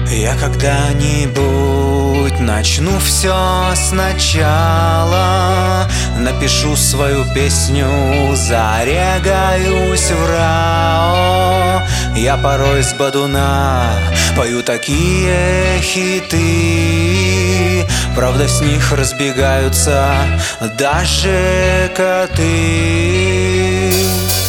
Я когда-нибудь начну все сначала, напишу свою песню, зарегаюсь в РАО. Я порой с бадуна пою такие хиты, правда с них разбегаются даже коты.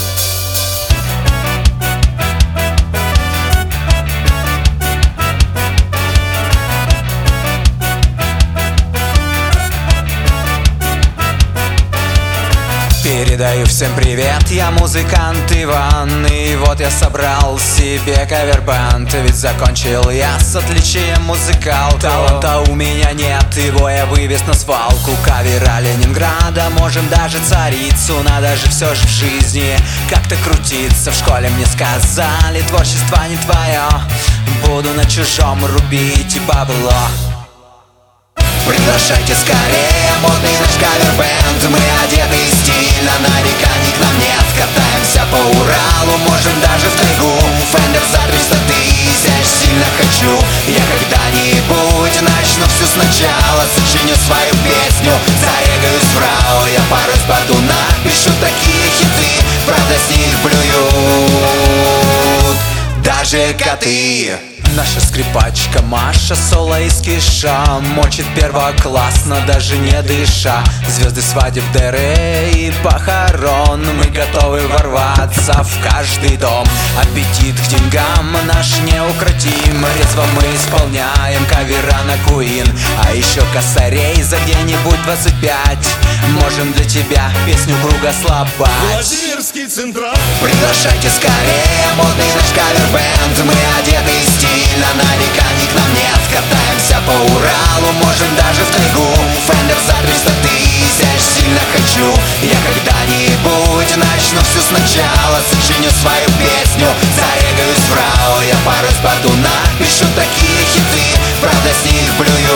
Передаю всем привет, я музыкант Иван. И вот я собрал себе кавербанд, ведь закончил я с отличием музыкал. Таланта у меня нет, его я вывез на свалку. Кавера Ленинграда, можем даже царицу. Надо же все же в жизни как-то крутиться. В школе мне сказали, творчество не твое, буду на чужом рубить бабло. Приглашайте скорее модный наш кавер-бэнд. Мы одеты стильно, нареканий к нам нет. Катаемся по Уралу, можем даже в тайгу. Фендер за 300 тысяч, сильно хочу. Я когда-нибудь начну все сначала, сочиню свою песню, зарегаюсь в РАО. Я порой с бадуна пишу такие хиты, правда с них блюют даже коты. Наша скрипачка Маша соло из киша мочит первоклассно, даже не дыша. Звезды свадеб, ДР и похорон, мы готовы ворваться в каждый дом. Аппетит к деньгам наш неукротим, резво мы исполняем кавера на Queen. А еще косарей за где-нибудь 25 можем для тебя песню круга слабать. Владимирский Централ. Приглашайте скорее модный наш кавер-бэнд. Мы одеты стильно, нареканий к нам нет. Катаемся по Уралу, можем даже в тайгу. Фендер за 300 тысяч, сильно хочу. Я когда-нибудь начну все сначала, сочиню свою песню, зарегаюсь в РАО. Я порой с бадуна пишу такие хиты, правда с них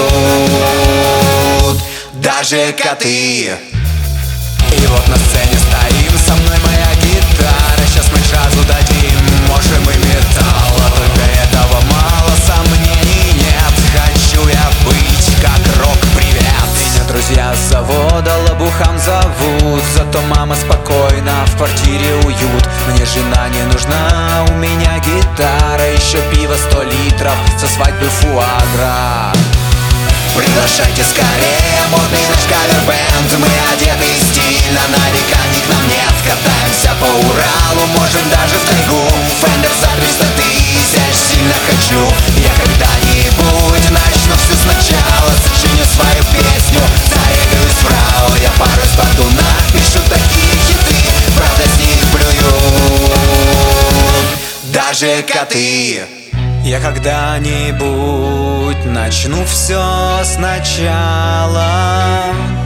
блюют даже коты. И вот на сцене стоим, со мной моя гитара. Сейчас мы джазу дадим, можем и металл, а только этого мало, сомнений нет. Хочу я быть как рок-привет. Меня друзья с завода лопухам зовут, зато мама спокойна, в квартире уют. Мне жена не нужна, у меня гитара, еще пиво 100 литров со свадьбы фуагра. Приглашайте скорее модный наш кавер-бэнд. Мы одеты стильно, нареканий к нам нет. Катаемся по Уралу, можем даже в тайгу. Фендер за 300 тысяч, сильно хочу. Я когда-нибудь начну все сначала, сочиню свою песню, зарегаюсь в РАО. Я порой с бадуна пишу такие хиты, правда с них блюют даже коты. Я когда-нибудь начну все сначала,